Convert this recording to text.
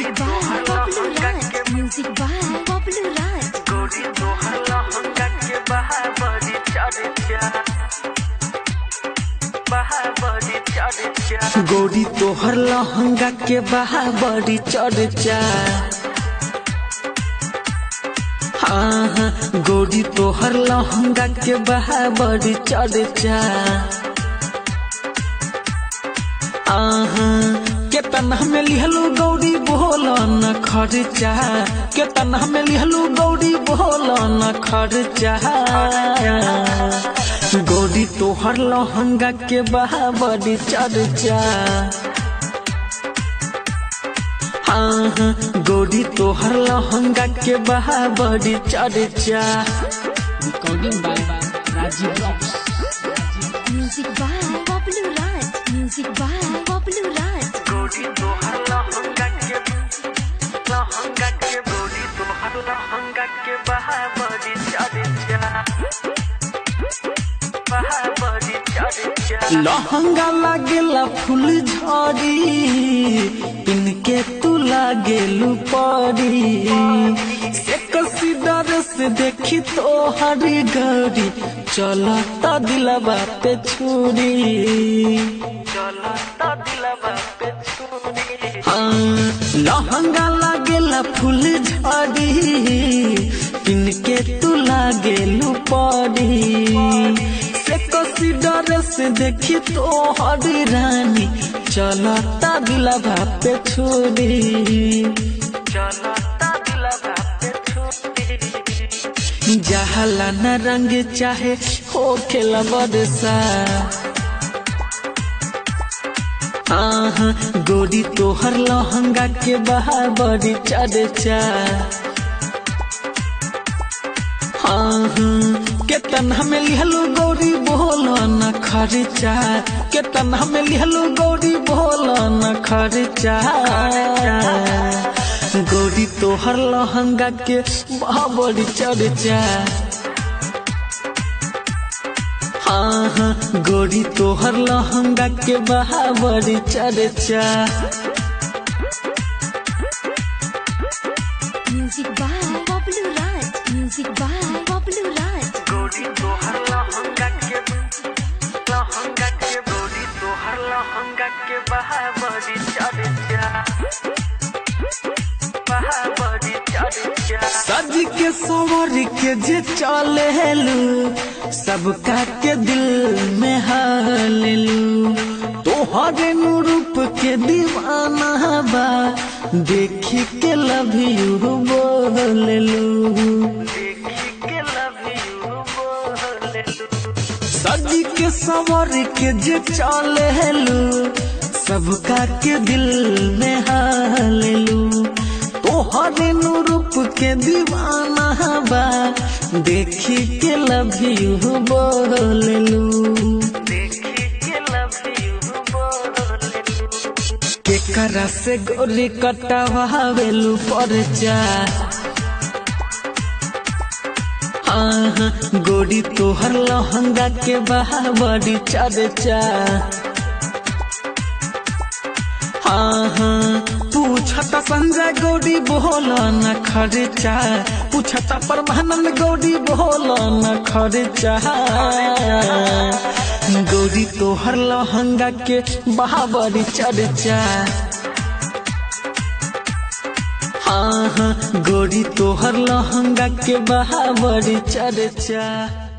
Music by Pablo Raj. Music by Pablo Raj. गोरी तोहर लहंगा के बहाबरी चर्चा गोरी तोहर लहंगा के बहाबरी चर्चा हाँ गोरी तोहर लहंगा के बहाबरी चर्चा केतना में लिहलू गौरी बोल न खर्चा केतना में लिहलू गौरी बोल न खर्चा गौरी तोहर लहंगा के बहाबरी चर्चा हाँ गौरी तोहर लहंगा के बहाबरी चर्चा Recording by Rajiv Rocks. Music by Pablo Raj. Music by Pablo Raj. गोरी तोहर लहंगा के गोरी तोहर लहंगा के बहाबरी चर्चा लहंगा लागेला फूल झड़ी इनके तू लागेलू परी से कसी डर से देखी तो हरी गौरी चलता दिलवा पे छुरी चलता दिलवा पे छुरी हाँ लहंगा लागेला फूल झड़ी इनके तू लागेलू परी से कसी डर से देखी तो हरी रानी चलता दिलवा पे छुरी चलता दिलवा पे छुरी जहला न रंग चाहे हो खेला बरसा हाँ गोरी तोहर लहंगा के बहाबरी चर्चा केतना में लिहलू गौरी बोल न खर्चा केतना में लिहलू गौरी बोल न खर्चा गौरी तोहर लहंगा के बहाबरी चर्चा हाँ गौरी तोहर लहंगा के बहाबरी चर्चा Music by Pablo Raj. Music by Pablo Raj. गोरी तोहर लहंगा के गोरी तोहर लहंगा के बहाबरी चर्चा सज के सवर के जे चलेलू सबका के दिल में हालेलू तोहरे रूप के दीवाना बा देखी के लव यू बोलेलू देखी के लव यू बोलेलू सज के सवर के जे चलेलू सबका के दिल में हालेलू तोहरे रूप के दीवाना बा देखी के लव यू बोलेलू देखी के लव यू बोलेलू केकरा से गोरी कटावेलू परचा हाँ गोरी तोहर लहंगा के बहाबरी चर्चा हाँ पूछता संजय गौरी बोल न खर्चा पूछता परमानंद गौरी बोल न खर्चा गौरी तोहर लहंगा के बहाबरी चर्चा हाँ गौरी तोहर लहंगा के बहाबरी चर्चा।